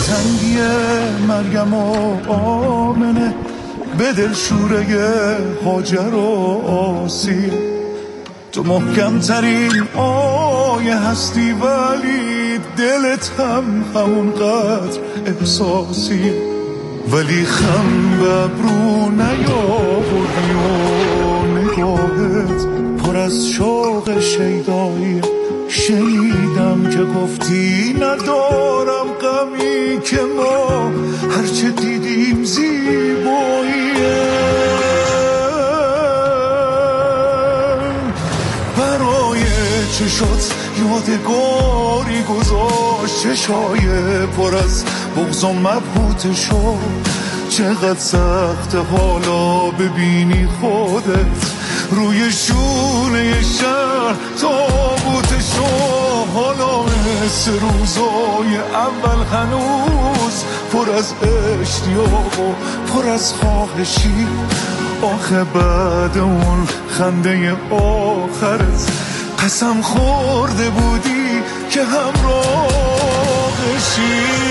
دلتنگی مریم و آمنه، به دل شوره هاجر و آسیه. تو محکم ترین آیه هستی ولی دلت هم همونقدر احساسیه. ولی خم به ابرو نیاوردی و نگاهت پر از شوق شیدایی. شنیدم که گفتی ندارم غمی که ما هرچه دیدیم زیباییه. برای چشات یادگاری گذاشت، چشای پر از بغض و مبهوتشو. چقدر سخت حالا ببینی خودت روی شونه شهر تابوتشو. حالا مثل روزای اول هنوز پر از اشتیاق و پر از خواهشی. آخه بعد اون خنده آخرت قسم خورده بودی که همراهشی.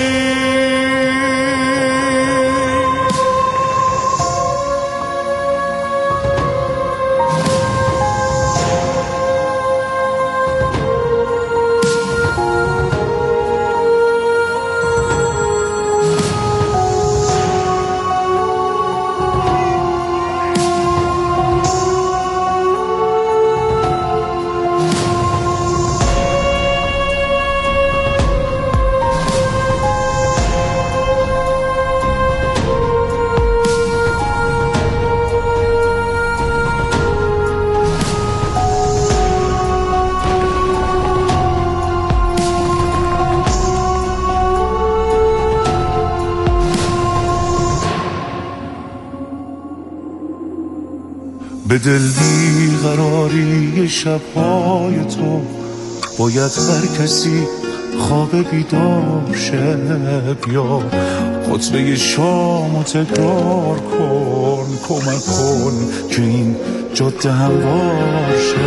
به دل بیقراری شبهای تو باید هر کسی خواب بیدار شه. بیا خطبه شام و تکرار کن، کمک کن که این جاده هموار شه.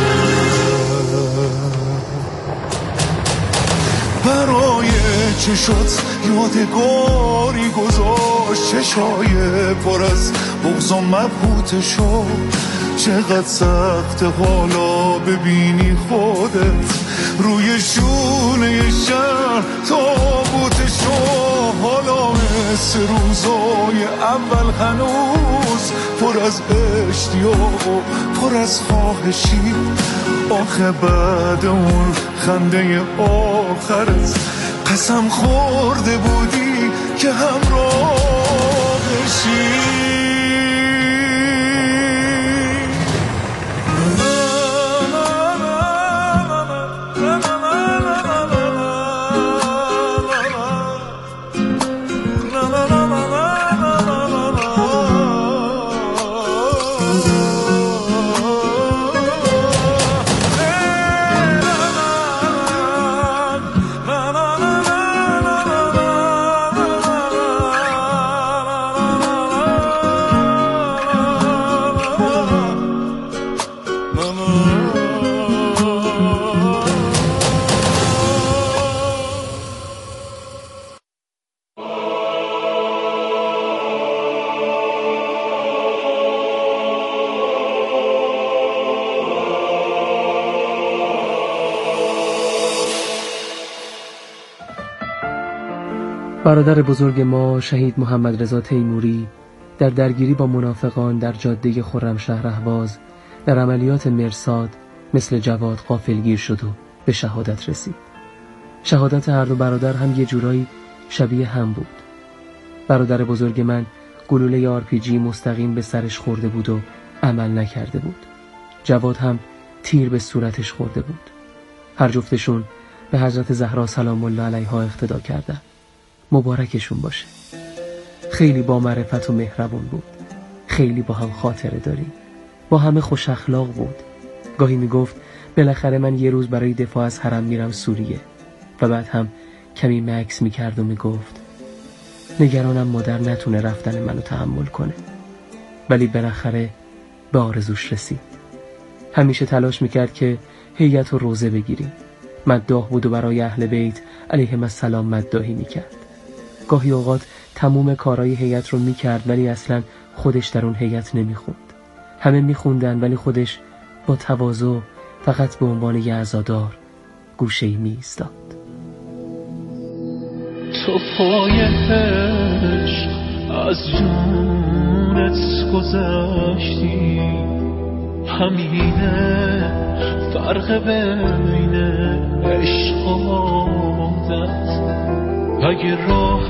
برای چشات یادگاری گذاشت، چشای پر از بغض و مبهوتشو. چقدر سخت حالا ببینی خودت روی شونه شهر تابوتشو. حالا مثل روزای اول هنوز پر از اشتیاق و پر از خواهشی. آخه بعد اون خنده آخرت قسم خورده بودی که همراهشی. برادر بزرگ ما شهید محمد رضا تیموری در درگیری با منافقان در جاده خرمشهر اهواز در عملیات مرصاد مثل جواد غافلگیر شد و به شهادت رسید. شهادت هر دو برادر هم یه جورایی شبیه هم بود. برادر بزرگ من گلوله RPG مستقیم به سرش خورده بود و عمل نکرده بود. جواد هم تیر به صورتش خورده بود. هر جفتشون به حضرت زهرا سلام الله علیها اقتدا کردن. مبارکشون باشه. خیلی با معرفت و مهربون بود. خیلی با هم خاطره داریم. با همه خوش اخلاق بود. گاهی میگفت بالاخره من یه روز برای دفاع از حرم میرم سوریه، و بعد هم کمی مکس میکرد و میگفت نگرانم مادر نتونه رفتن منو تحمل کنه. ولی بالاخره به آرزوش رسید. همیشه تلاش میکرد که هیئت و روزه بگیریم. مداح بود و برای اهل بیت علیهم السلام مداحی میکرد. گاهی اوقات تموم کارهای هیئت رو میکرد ولی اصلا خودش در اون هیئت نمیخوند. همه میخوندن ولی خودش با تواضع فقط به عنوان یه عزادار گوشه‌ای میایستاد. تو پای عشق از جونت گذشتی، همینه فرق بین عشق و عادت. اگه راه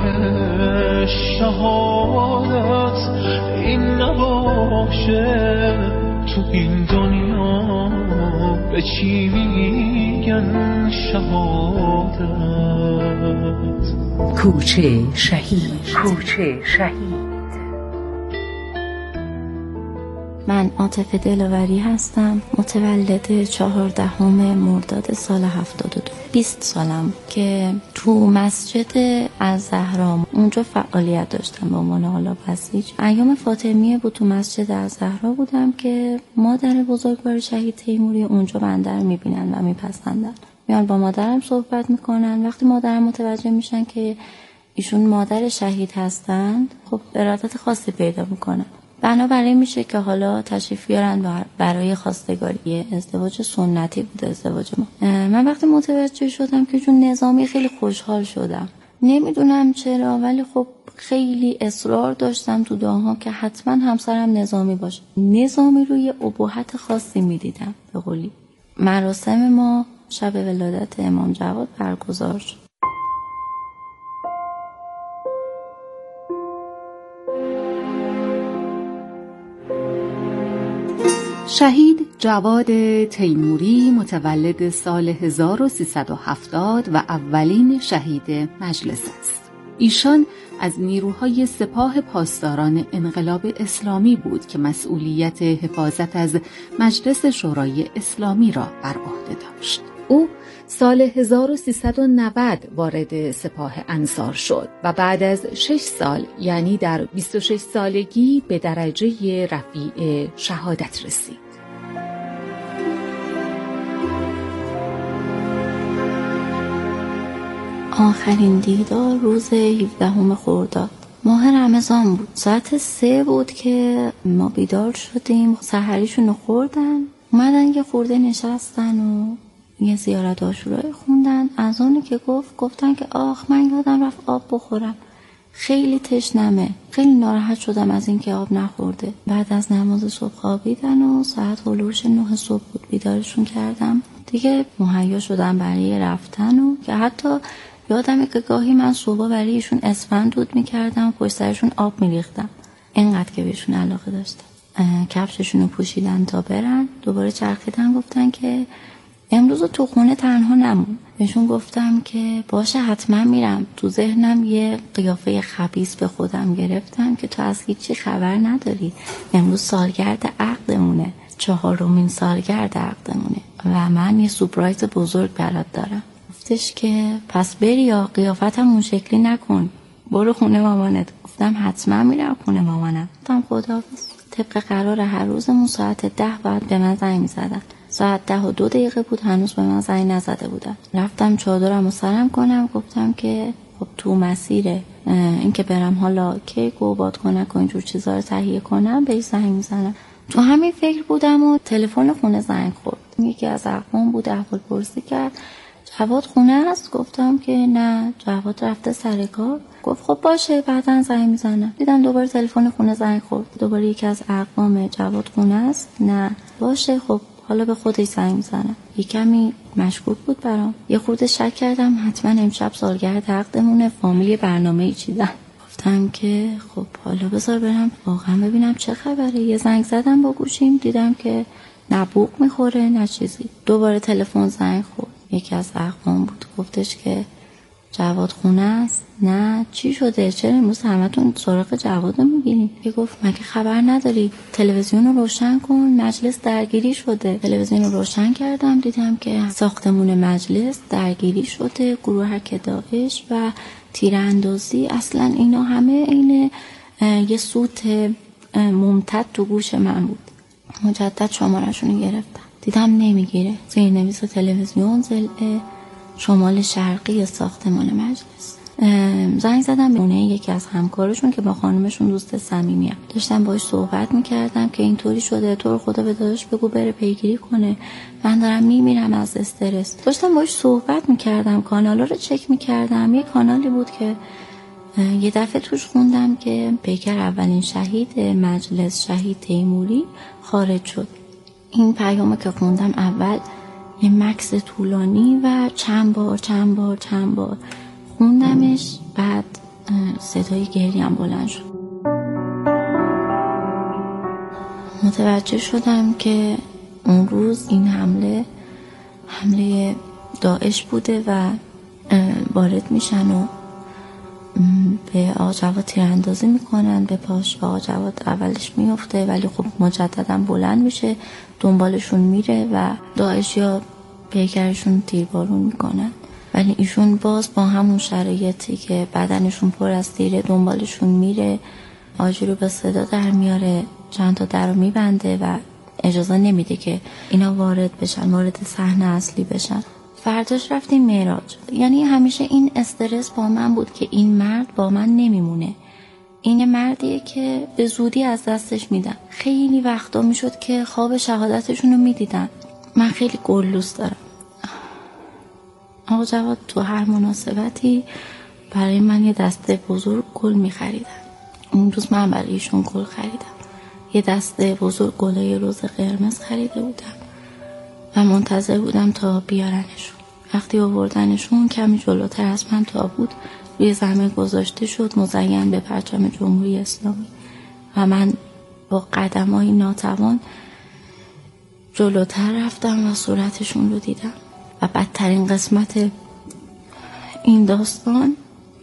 شهادت این نباشه، تو این دنیا به چی میگن شهادت؟ کوچه شهید. کوچه شهید. من عاطفه دلاوری هستم، متولد 14 مرداد سال 72. 20 سالم که تو مسجد الزهرا اونجا فعالیت داشتم به عنوان حالا بسیج. ایام فاطمیه بود، تو مسجد الزهرا بودم که مادر بزرگوار شهید تیموری اونجا بنده رو میبینن و میپسندن، میان با مادرم صحبت میکنن. وقتی مادرم متوجه میشن که ایشون مادر شهید هستند، خب ارادت خاصی پیدا میکنن. بنابراین میشه که حالا تشریف بیارن برای خواستگاری. ازدواج سنتی بود ازدواج ما. من وقتی متوجه شدم که چون نظامی خیلی خوشحال شدم، نمیدونم چرا ولی خب خیلی اصرار داشتم تو دعاها که حتما همسرم نظامی باشه. نظامی رو یه ابهت خاصی میدیدم. به قولی مراسم ما شب ولادت امام جواد برگزار شد. شهید جواد تیموری متولد سال 1370 و اولین شهید مجلس است. ایشان از نیروهای سپاه پاسداران انقلاب اسلامی بود که مسئولیت حفاظت از مجلس شورای اسلامی را بر عهده داشت. او سال 1390 وارد سپاه انصار شد و بعد از 6 سال یعنی در 26 سالگی به درجه رفیع شهادت رسید. آخرین دیدار روز 17 خرداد ماه رمضان بود. ساعت 3 بود که ما بیدار شدیم. سحریشون رو خوردن، اومدن یه خورده نشستن و یه زیارت عاشورایی خوندن. از اونی که گفتن که آخ من یادم رفت آب بخورم، خیلی تشنمه. خیلی ناراحت شدم از این که آب نخورده. بعد از نماز صبح خوابیدن و ساعت هلوش 9 صبح بود بیدارشون کردم. دیگه مهیا شدم برای رفتن و که حتی یادمه که گاهی من صبح برای ایشون اسفند دود میکردم، پشت سرشون آب میریختم، اینقدر که بهشون علاقه داشتم. کفششون رو پوشیدن تا برن. دوباره چرخیدن گفتن که امروز تو خونه تنها نمون. بهشون گفتم که باشه حتما میرم. تو ذهنم یه قیافه خبیث به خودم گرفتم که تو از هیچی خبر نداری، امروز سالگرد عقدمونه، 4مین سالگرد عقدمونه و من یه سورپرایز بزرگ برات دارم. گفتش که پس بری یا قیافتم اون شکلی نکن، برو خونه مامانت. گفتم حتما میرم خونه مامانم. گفتم خداحافظ. طبق قرار هر روزمون ساعت 10 بعد به من زنگ می‌زدن. ساعت 10:02 بود، هنوز به من زنگ نزده بودن. رفتم چادرمو سرم کنم، گفتم که خب تو مسیر این که برم حالا کیک و بادکنک و اینجور چیزا رو تهیه کنم بهش زنگ میزنم. تو همین فکر بودم و تلفن خونه زنگ خورد. یکی از اقوام بود، احوال پرسی کرد جواد خونه است؟ گفتم که نه، جواد رفته سر کار. گفت خب باشه بعداً زنگ میزنم. دیدم دوباره تلفن خونه زنگ خورد. دوباره یکی از اقوام جواد خونه است؟ نه. باشه خب حالا به خودش زنگ میزنم. یه کمی مشکوک بود برام. یه خورده شک کردم حتما امشب سالگرد عقدمونه، فامیل برنامه‌ای چیدن. گفتم که خب حالا بذار برم واقعا ببینم چه خبره. یه زنگ زدم با گوشیم، دیدم که نه بوق میخوره نه چیزی. دوباره تلفن زنگ خورد. یکی از اقوام بود، گفتش که جواد خونه است؟ نه. چی شده؟ چرا امروز همتون سراغ جواد میگیرین؟ که گفت مگه خبر نداری؟ تلویزیون رو روشن کن، مجلس درگیری شده. تلویزیون رو روشن کردم، دیدم که ساختمون مجلس درگیری شده، گروهک داعش و تیراندازی. اصلا اینا همه عین یه صوت ممتد تو گوش من بود. مجدد شماره‌شون گرفتم، دیدم نمیگیره. زیرنویس تلویزیون ضلع شمال شرقی ساختمان مجلس. زنگ زدم به خونه یکی از همکارشون که با خانمشون دوست صمیمیه. داشتم باهاش صحبت میکردم که اینطوری شده، تو رو خدا به داداش بگو بره پیگیری کنه، من دارم میمیرم از استرس. داشتم باهاش صحبت میکردم، کانالا رو چک میکردم. یه کانالی بود که یه دفعه توش خوندم که پیکر اولین شهید مجلس شهید تیموری خارج شد. این پیامو که خوندم اول یه مکث طولانی و چند بار خوندمش، بعد صدای گریم بلند شد. متوجه شدم که اون روز این حمله داعش بوده و وارد میشن و به آقا جواد تیراندازی میکنن به پاش و آقا جواد اولش میفته ولی خب مجددا بلند میشه، دنبالشون میره و داعش یا پیکرشون تیربارون میکنن، ولی ایشون باز با همون شرایطی که بدنشون پر از تیره دنبالشون میره، آجی رو به صدا در میاره، چند تا در رو میبنده و اجازه نمیده که اینا وارد صحنه اصلی بشن. فرداش رفتیم معراج. یعنی همیشه این استرس با من بود که این مرد با من نمیمونه، این مردیه که به زودی از دستش میدم. خیلی وقتا میشد که خواب شهادتشون رو میدیدم. من خیلی گل‌لوس دارم. آقا جواد تو هر مناسبتی برای من یه دسته بزرگ گل میخریدن. اون روز من برای ایشون گل خریدم. یه دسته بزرگ گلای رز قرمز خریده بودم و منتظر بودم تا بیارنشون. وقتی آوردنشون کمی جلوتر از من تابوت روی زمین گذاشته شد مزین به پرچم جمهوری اسلامی و من با قدم‌های ناتوان جلوتر رفتم و صورتشون رو دیدم. و بدترین قسمت این داستان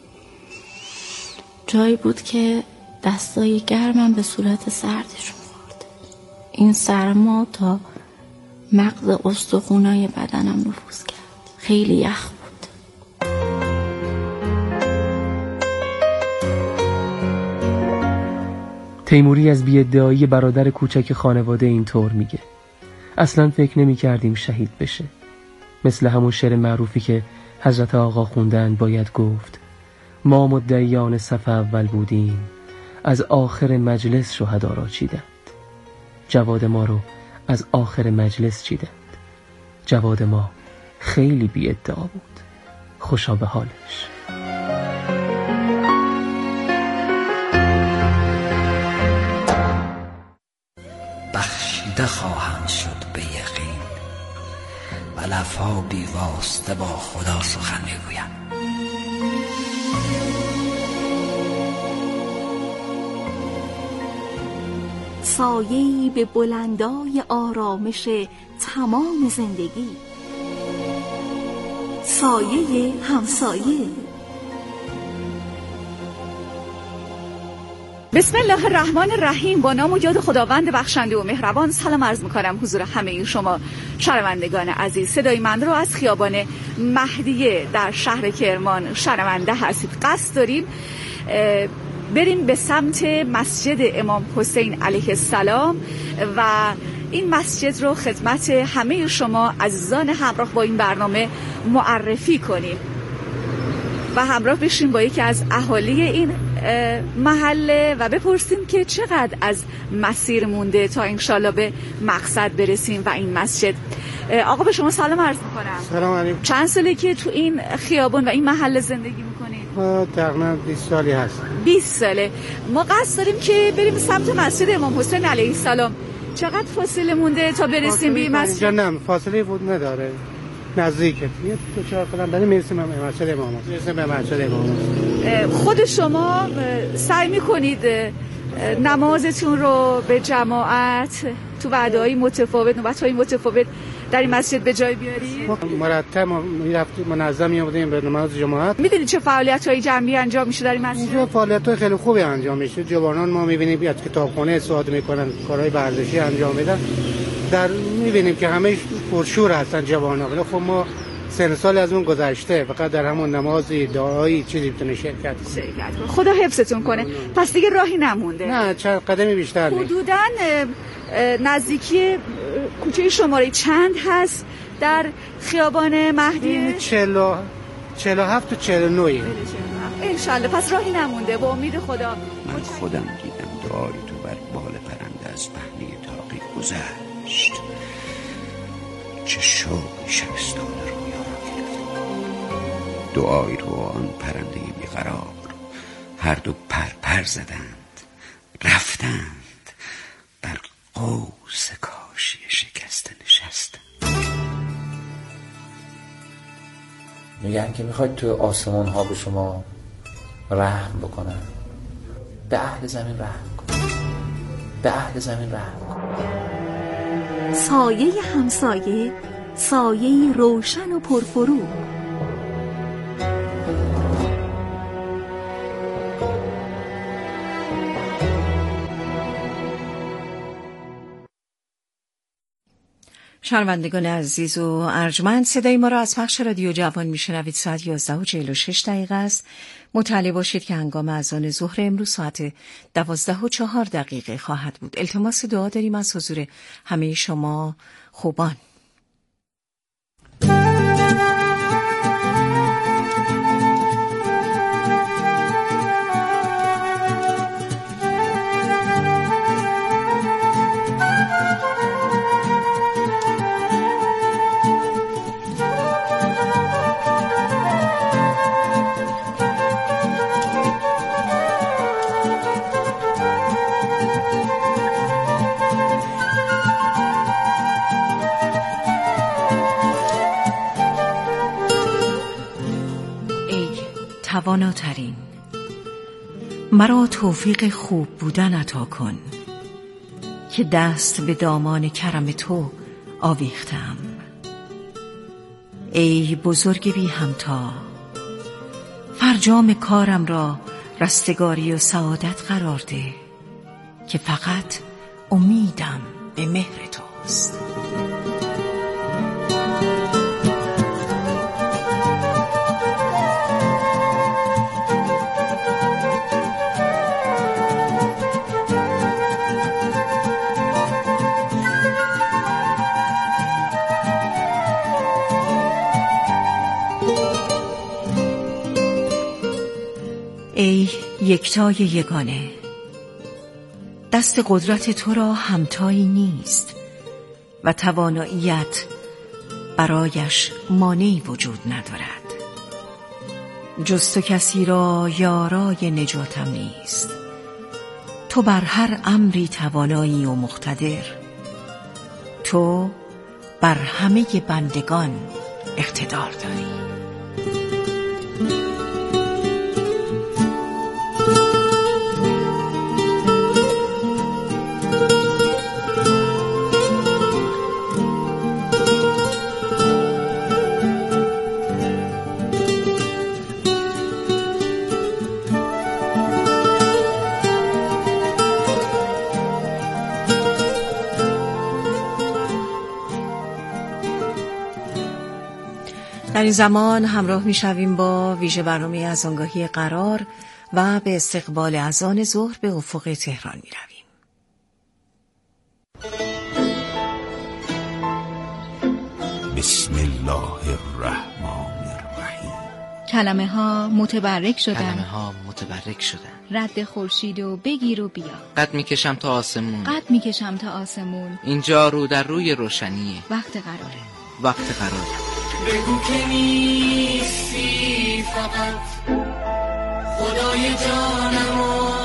جایی بود که دستای گرمم به صورت سردشون خورد. این سرما تا مغز استخونای بدنم نفوذ کرد. خیلی یخ بود. تیموری از بی‌ادعایی برادر کوچک خانواده اینطور میگه: اصلا فکر نمی کردیم شهید بشه. مثل همون شعر معروفی که حضرت آقا خوندن باید گفت: ما مدعیان صف اول بودیم، از آخر مجلس شهدا را چیدند. جواد ما رو از آخر مجلس چیدند. جواد ما خیلی بی ادعا بود. خوشا به حالش. بخشیده خواهم شد به یقین و لب‌ها بی واسطه با خدا سخن میگویم. سایه‌ای به بلندای آرامش تمام زندگی، سایه همسایه. بسم الله الرحمن الرحیم. با نام و یاد خداوند بخشنده و مهربان سلام عرض می‌کنم حضور همه شما شنوندگان عزیز. صدای من رو از خیابان مهدیه در شهر کرمان شنونده هستید. قصد داریم بریم به سمت مسجد امام حسین علیه السلام و این مسجد رو خدمت همه شما عزیزان همراه با این برنامه معرفی کنیم و همراه بشیم با یکی از اهالی این محله و بپرسیم که چقدر از مسیر مونده تا انشالله به مقصد برسیم و این مسجد. آقا به شما سلام عرض میکنم. سلام علیکم. چند ساله که تو این خیابان و این محله زندگی میکنید؟ تقریبا 20 سالی هست. 20 ساله. ما قصد داریم که بریم سمت مسجد امام حسین علیه السلام. چقدر فاصله مونده تا برسیم به مسجد؟ نه فاصله بود نداره، نزدیکه. یه 2-4 قدم بریم میرسیم به مسجد امام حسین. میرسیم به مسجد امام حسین. خود شما سعی میکنید نمازتون رو به جماعت تو وعده‌های متفاوت، نوبت‌های متفاوت در این مسجد به جای بیارید؟ مرتب میرفتیم منظم می‌بودیم به نماز جماعت. میدونید چه فعالیت‌های جمعی انجام میشه در این مسجد؟ اینجا فعالیت‌های خیلی خوبی انجام میشه. جوانان ما می‌بینیم بیاد کتابخونه استفاده می‌کنن، کارهای ورزشی انجام میدن. می‌بینیم که همه پرشور هستن جوانان. ولی خب ما سن سال از اون گذشته، فقط در همون نمازی دعایی چیزی بتونه شرکت کنه. خدا حفظتون کنه. پس دیگه راهی نمونده. نه چند قدمی بیشتر نیست. حدوداً نزدیکی کوچه شماره چند هست در خیابان مهدی؟ 47 و 49. انشالله. پس راهی نمونده، با امید خدا. من خودم دیدم دعای تو بر بال پرنده از پهنه تاقی گذشت. چه شوق شبستان رویا را گرفت. دعای تو آن پرنده بیقرار هر دو پر زدند، رفتند بر قوس کاشی شکسته نشستند. میگن که میخواید تو آسمان ها به شما رحم بکنن، به اهل زمین رحم کن، به اهل زمین رحم کن. سایه همسایه، سایه روشن و پرفروغ. شنوندگان عزیز و ارجمند، صدای ما را از پخش رادیو جوان میشنوید. ساعت 11:46 است. مطلع باشید که هنگام اذان ظهر امروز ساعت 12:04 خواهد بود. التماس دعا داریم از حضور همه شما خوبان. تواناترین، مرا توفیق خوب بودن عطا کن که دست به دامان کرم تو آویختم. ای بزرگ بی همتا، فرجام کارم را رستگاری و سعادت قرار ده که فقط امیدم به مهر توست. ای یکتای یگانه، دست قدرت تو را همتایی نیست و تواناییت برایش مانعی وجود ندارد. جز تو کسی را یارای نجاتم نیست. تو بر هر امری توانایی و مقتدر، تو بر همه بندگان اقتدار داری. در این زمان همراه می‌شویم با ویژه برنامه اذانگاهی قرار و به استقبال اذان ظهر به افق تهران می‌رویم. بسم الله الرحمن الرحیم. کلمه ها متبرک شدن، کلمه ها متبرک شدن. رد خورشید و بگیر و بیا. قد میکشم تا آسمون، قد میکشم تا آسمون. اینجا رو در روی روشنیه. وقت قراره، وقت قراره. بگو که نیستی فقط خدای جانم و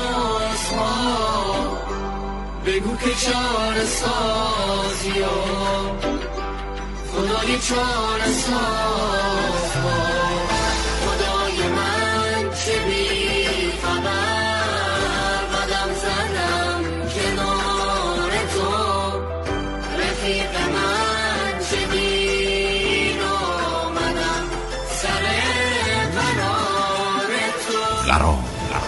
اسما، بگو که چاره سازی و خدای چاره ساز، خدای من چه بی خبر قدم زدم کنار تو، رفیق من چه دیر آمدم سر قرار تو، قرار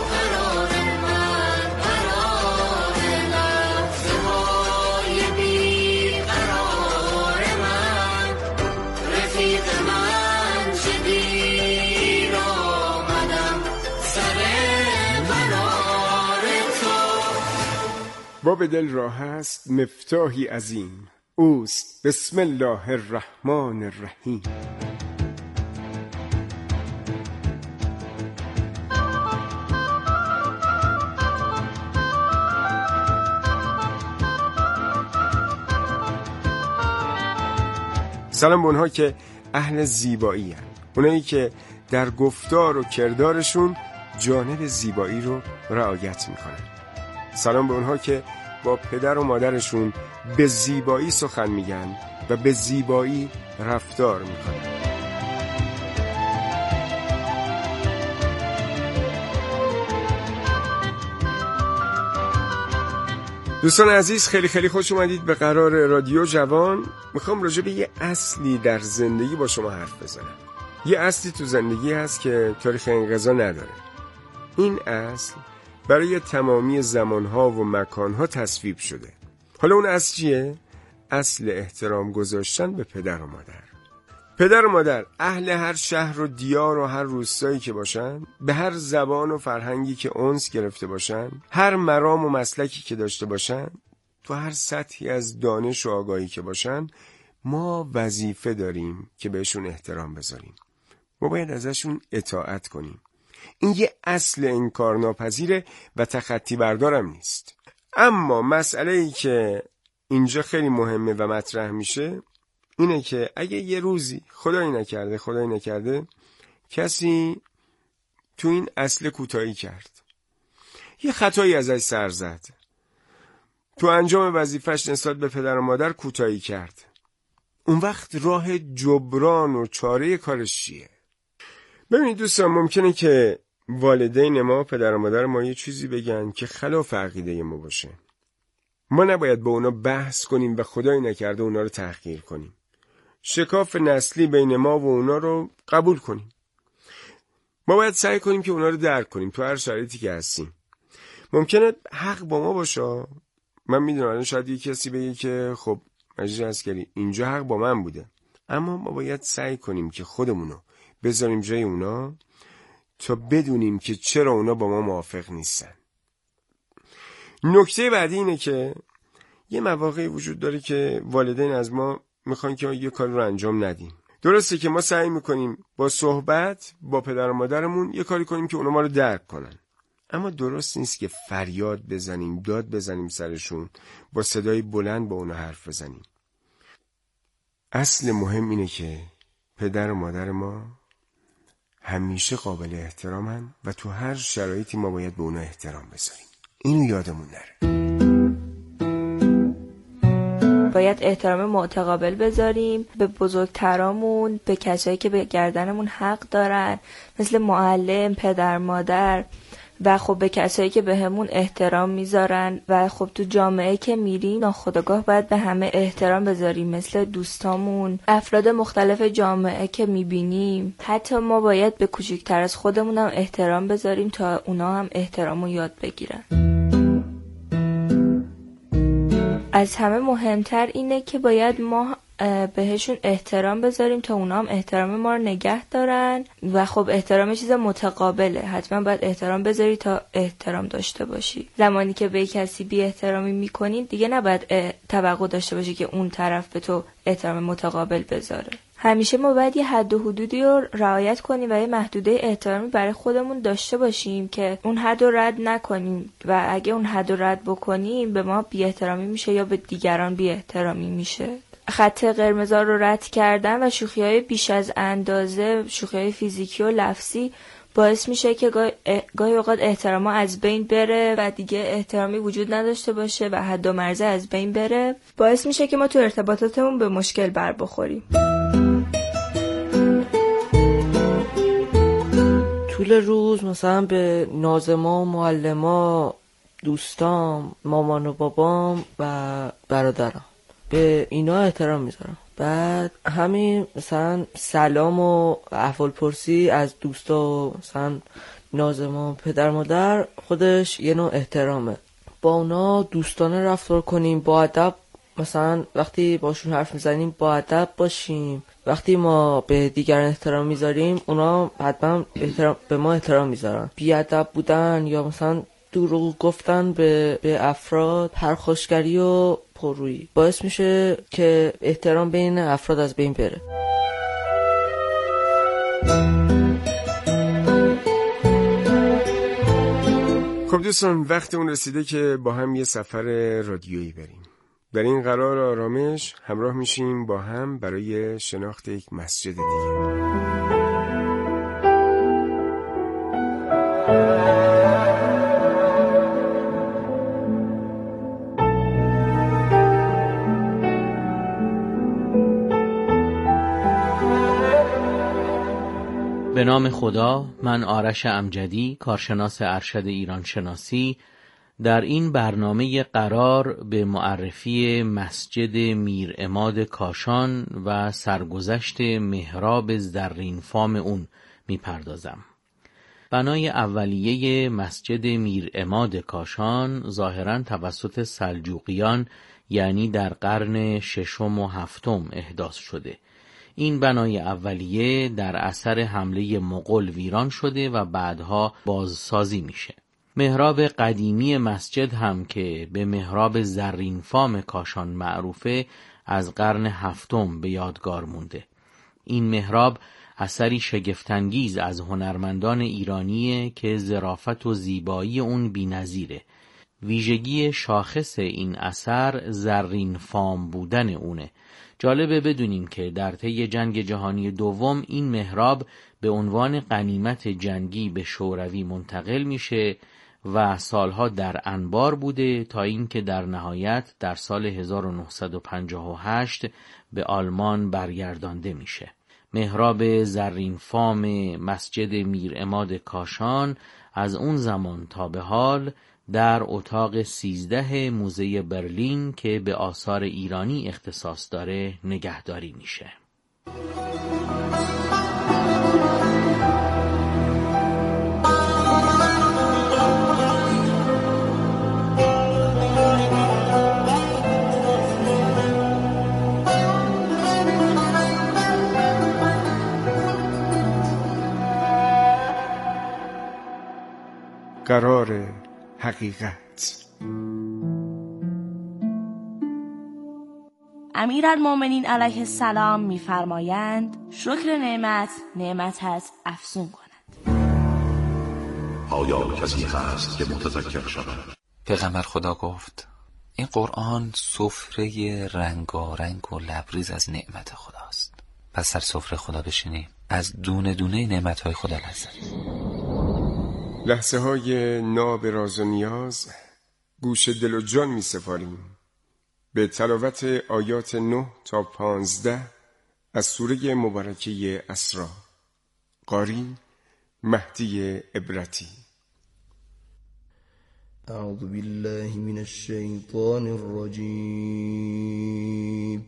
من قرار لحظه های بی قرار من، رفیق من چه دیر آمدم سر قرار تو. باب دل را هست مفتاحی عظیم، اوست بسم الله الرحمن الرحیم. سلام به اونها که اهل زیبایی هستند، اونایی که در گفتار و کردارشون جانب زیبایی رو رعایت میکنن. سلام به اونها که با پدر و مادرشون به زیبایی سخن میگن و به زیبایی رفتار میکنن. دوستان عزیز، خیلی خیلی خوش اومدید به قرار رادیو جوان. میخوام راجع به یه اصلی در زندگی با شما حرف بزنم. یه اصلی تو زندگی هست که تاریخ انقضا نداره. این اصل برای تمامی زمانها و مکانها تصویب شده. حالا اون اصل چیه؟ اصل احترام گذاشتن به پدر و مادر. پدر و مادر اهل هر شهر و دیار و هر روستایی که باشن، به هر زبان و فرهنگی که انس گرفته باشن، هر مرام و مسلکی که داشته باشن، تو هر سطحی از دانش و آگاهی که باشن، ما وظیفه داریم که بهشون احترام بذاریم. ما باید ازشون اطاعت کنیم. این یه اصل انکارناپذیره و تخطی بردارم نیست. اما مسئله‌ای که اینجا خیلی مهمه و مطرح میشه اینه که اگه یه روزی خدایی نکرده کسی تو این اصل کوتاهی کرد، یه خطایی ازش سر زد، تو انجام وظیفش نسبت به پدر و مادر کوتاهی کرد، اون وقت راه جبران و چاره کارش چیه؟ ببینید دوستان، ممکنه که والدین ما، پدر و مادر ما یه چیزی بگن که خلاف عقیده ما باشه. ما نباید با اونا بحث کنیم و خدایی نکرده اونا رو تحقیر کنیم. شکاف نسلی بین ما و اونا رو قبول کنیم. ما باید سعی کنیم که اونا رو درک کنیم تو هر شرایطی که هستیم. ممکنه حق با ما باشه. من میدونم الان شاید یه کسی بگه که خب مجید عسکری اینجا حق با من بوده، اما ما باید سعی کنیم که خودمونو بذاریم جای اونا تا بدونیم که چرا اونا با ما موافق نیستن. نکته بعدی اینه که یه مواقعی وجود داره که والدین از ما میخوان که یه کار رو انجام ندیم. درسته که ما سعی میکنیم با صحبت با پدر و مادرمون یه کاری کنیم که اونا ما رو درک کنن، اما درست نیست که فریاد بزنیم، داد بزنیم سرشون، با صدای بلند با اونا حرف بزنیم. اصل مهم اینه که پدر و مادر ما همیشه قابل احترامن و تو هر شرایطی ما باید به اونا احترام بذاریم. اینو یادمون نره. باید احترام متقابل بذاریم به بزرگترامون، به کسایی که به گردنمون حق دارن، مثل معلم، پدر، مادر، و خب به کسایی که به همون احترام میذارن. و خب تو جامعه که میریم ناخودآگاه باید به همه احترام بذاریم، مثل دوستامون، افراد مختلف جامعه که میبینیم. حتی ما باید به کوچکتر از خودمون هم احترام بذاریم تا اونا هم احترامو یاد بگیرن. از همه مهمتر اینه که باید ما بهشون احترام بذاریم تا اونا هم احترام ما رو نگه دارن. و خب احترام چیز متقابله، حتما باید احترام بذاری تا احترام داشته باشی. زمانی که به کسی بی احترامی میکنی دیگه نباید توقع داشته باشی که اون طرف به تو احترام متقابل بذاره. همیشه ما باید یه حد و حدودی رو رعایت کنیم و یه محدوده احترامی برای خودمون داشته باشیم که اون حد رو رد نکنیم، و اگه اون حد رو رد بکنیم به ما بی احترامی میشه یا به دیگران بی احترامی میشه. خط قرمزا رو رد کردن و شوخی‌های بیش از اندازه، شوخی‌های فیزیکی و لفظی باعث میشه که گاهی اوقات احتراما از بین بره و دیگه احترامی وجود نداشته باشه و حد و مرزه از بین بره. باعث میشه که ما تو ارتباطاتمون به مشکل بر بخوریم. طول روز مثلا به ناظما، معلما، دوستام، مامان و بابام و برادرم، به اینا احترام میذارم. بعد همین مثلا سلام و احوال پرسی از دوستا و مثلا ناظما، پدر مادر، خودش یه نوع احترامه. با اونا دوستانه رفتار کنیم، با ادب. مثلا وقتی باشون حرف میزنیم با ادب باشیم. وقتی ما به دیگران احترام میذاریم اونا حتما به ما احترام میذارن. بی ادب بودن یا مثلا دروغ گفتن به افراد، پرخاشگری و پررویی باعث میشه که احترام بین افراد از بین بره. خب دوستان، وقت اون رسیده که با هم یه سفر رادیویی بریم. در این قرار آرامش همراه میشیم با هم برای شناخت یک مسجد دیگه. به نام خدا، من آرش امجدی، کارشناس ارشد ایران شناسی، در این برنامه قرار به معرفی مسجد میرعماد کاشان و سرگذشت محراب زرین فام اون میپردازم. بنای اولیه مسجد میرعماد کاشان ظاهراً توسط سلجوقیان یعنی در قرن ششم و هفتم احداث شده. این بنای اولیه در اثر حمله مغول ویران شده و بعدها بازسازی میشه. محراب قدیمی مسجد هم که به محراب زرین فام کاشان معروفه از قرن هفتم به یادگار مونده. این محراب اثری شگفت‌انگیز از هنرمندان ایرانیه که ظرافت و زیبایی اون بی‌نظیره. ویژگی شاخص این اثر زرین فام بودن اونه. جالبه بدونیم که در طی جنگ جهانی دوم این محراب به عنوان غنیمت جنگی به شوروی منتقل میشه و سالها در انبار بوده تا اینکه در نهایت در سال 1958 به آلمان برگردانده میشه. محراب زرین فام مسجد میرعماد کاشان از اون زمان تا به حال در اتاق 13 موزه برلین که به آثار ایرانی اختصاص داره نگهداری میشه. قرار حقیقت. امیرالمومنین علیه السلام می‌فرمایند شکر نعمت هست افزون کند. آیا کسی هست که متذکر شود؟ پیغمبر خدا گفت این قرآن سفره رنگارنگ و لبریز از نعمت خداست. پس سر سفره خدا بشینیم، از دونه دونه نعمت‌های خدا لذت. لحظه های ناب راز و نیاز گوش دل و جان می سپاریم به تلاوت آیات 9 تا 15 از سوره مبارکه اسراء. قاری مهدی عبرتی. اعوذ بالله من الشیطان الرجیم.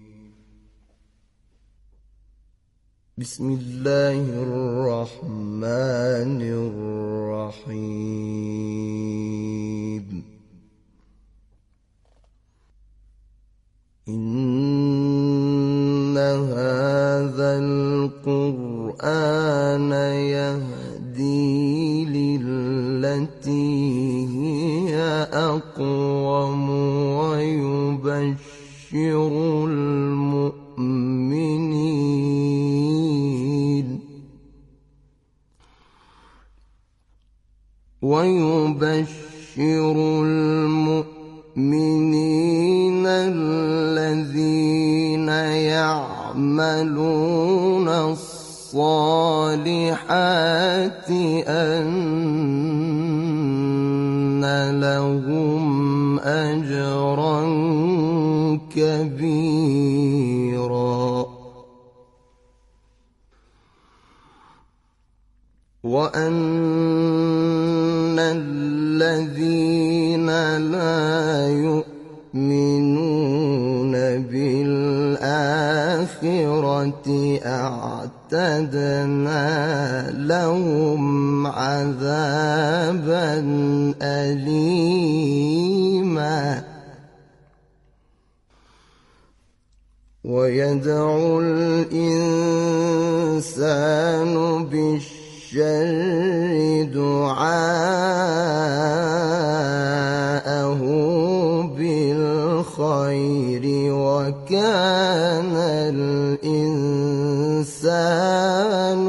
بسم الله الرحمن الرحیم. إن هذا القرآن يهدي للتي هي أقوم ويبشر المؤمنين الذين يعملون الصالحات أن لهم أجرا كبيرا وأن الذين لا يؤمنون بالآخرة أعتدنا لهم عذابا أليما ويدعو الإنسان بالشر دعاءه بالخير وكان الإنسان